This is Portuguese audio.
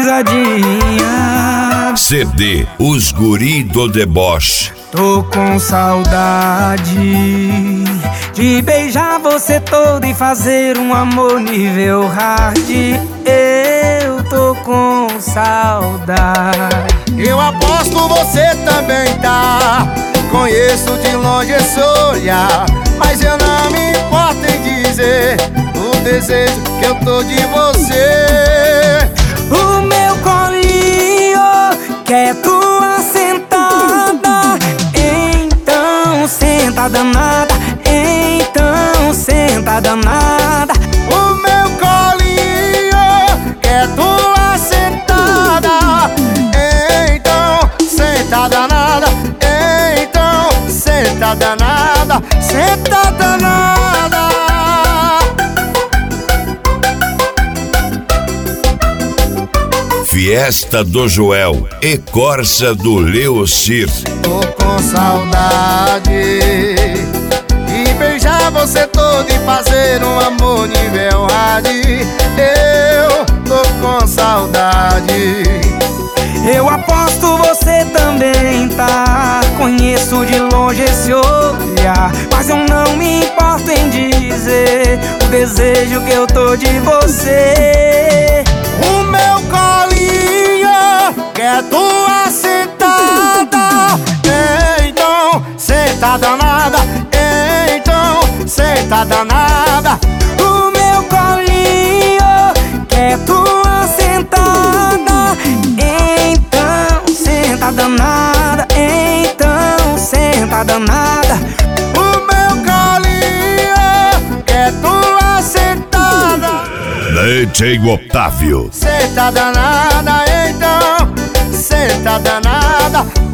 risadinha. CD Os Guri do Deboche. Tô com saudade de beijar você todo e fazer um amor nível hard. Eu tô com saudade. Eu aposto você também tá. Conheço de longe esse olhar, mas eu não me importo em dizer o desejo que eu tô de você. O meu colinho quer tua sentada. Então senta danada, então senta danada. O meu colinho quer tua sentada. Então senta danada, então senta danada, senta danada. Fiesta do Joel e Corsa do Leocir. Tô com saudade de beijar você todo e fazer um amor nível hard. Eu tô com saudade. Eu aposto você também tá. Conheço de longe esse olhar, mas eu não me importo em dizer o desejo que eu tô de você. O meu colinho quer tua sentada. Então senta danada, então senta danada. O meu colinho quer tua sentada. Então senta danada, então senta danada. O meu colinho quer tua sentada. DJ Otávio. Senta danada, então senta danada.